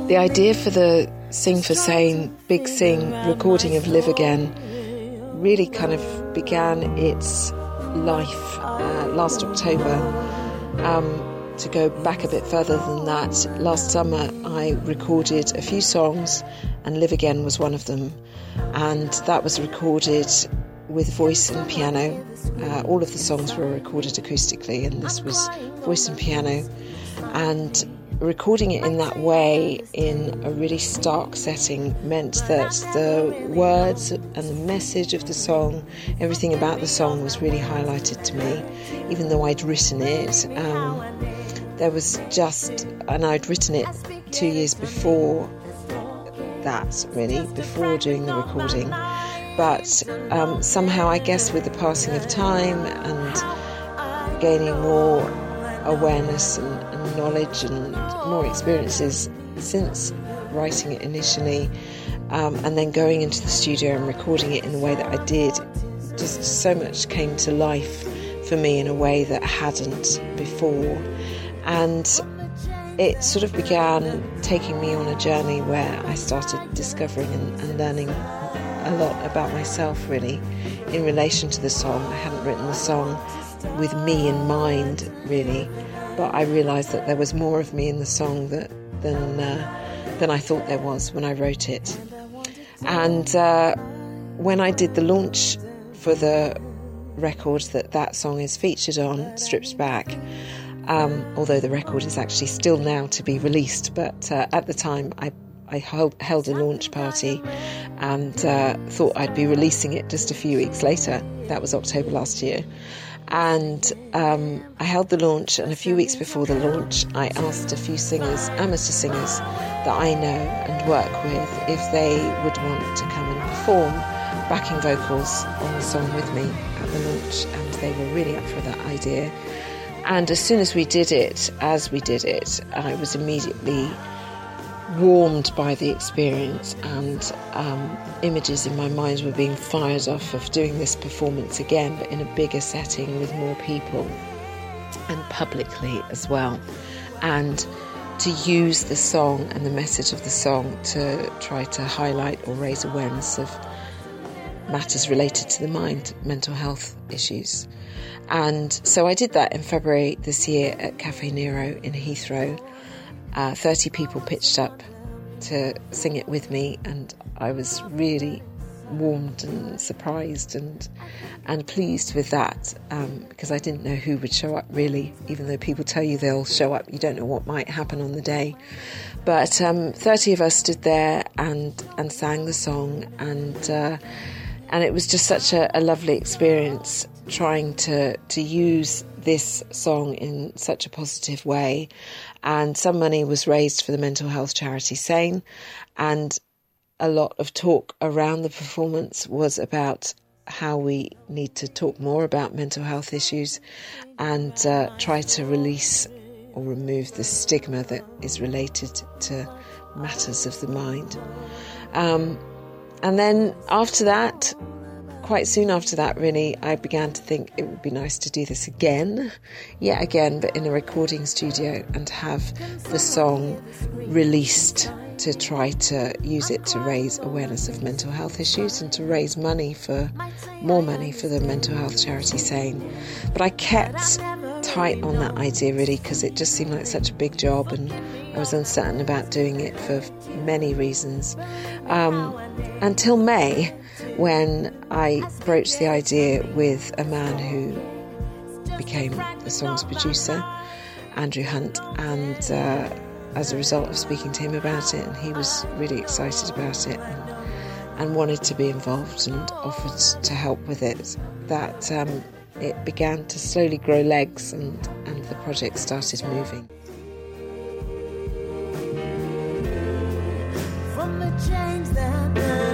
The idea for the Sing for Sane, Big Sing recording of Live Again really kind of began its life last October. To go back a bit further than that, last summer I recorded a few songs and Live Again was one of them, and that was recorded with voice and piano. All of the songs were recorded acoustically, and this was voice and piano, and recording it in that way in a really stark setting meant that the words and the message of the song, everything about the song was really highlighted to me, even though I'd written it. There was just, and I'd written it 2 years before that, really, before doing the recording. But somehow, I guess, with the passing of time and gaining more awareness and knowledge and more experiences since writing it initially, and then going into the studio and recording it in the way that I did, just so much came to life for me in a way that hadn't before. And it sort of began taking me on a journey where I started discovering and learning a lot about myself, really, in relation to the song. I hadn't written the song with me in mind, really, but I realised that there was more of me in the song than I thought there was when I wrote it. And when I did the launch for the record that song is featured on, Stripped Back, although the record is actually still now to be released, but at the time I held a launch party and thought I'd be releasing it just a few weeks later. That was October last year. And I held the launch, and a few weeks before the launch I asked a few singers, amateur singers that I know and work with, if they would want to come and perform backing vocals on the song with me at the launch, and they were really up for that idea. And as soon as we did it, I was immediately warmed by the experience, and images in my mind were being fired off of doing this performance again, but in a bigger setting with more people and publicly as well, and to use the song and the message of the song to try to highlight or raise awareness of matters related to the mind, mental health issues. And so I did that in February this year at Cafe Nero in Heathrow. 30 people pitched up to sing it with me, and I was really warmed and surprised and pleased with that, because I didn't know who would show up, really. Even though people tell you they'll show up, you don't know what might happen on the day. But 30 of us stood there and sang the song, and it was just such a lovely experience, trying to use this song in such a positive way. And some money was raised for the mental health charity SANE, and a lot of talk around the performance was about how we need to talk more about mental health issues and try to release or remove the stigma that is related to matters of the mind. And then after that, quite soon after that, really, I began to think it would be nice to do this yet again, but in a recording studio, and have the song released to try to use it to raise awareness of mental health issues and to raise more money for the mental health charity SANE. But I kept tight on that idea, really, because it just seemed like such a big job, and I was uncertain about doing it for many reasons. Until May, when I broached the idea with a man who became the song's producer, Andrew Hunt, and as a result of speaking to him about it, and he was really excited about it and wanted to be involved and offered to help with it, that it began to slowly grow legs, and the project started moving. From the chains that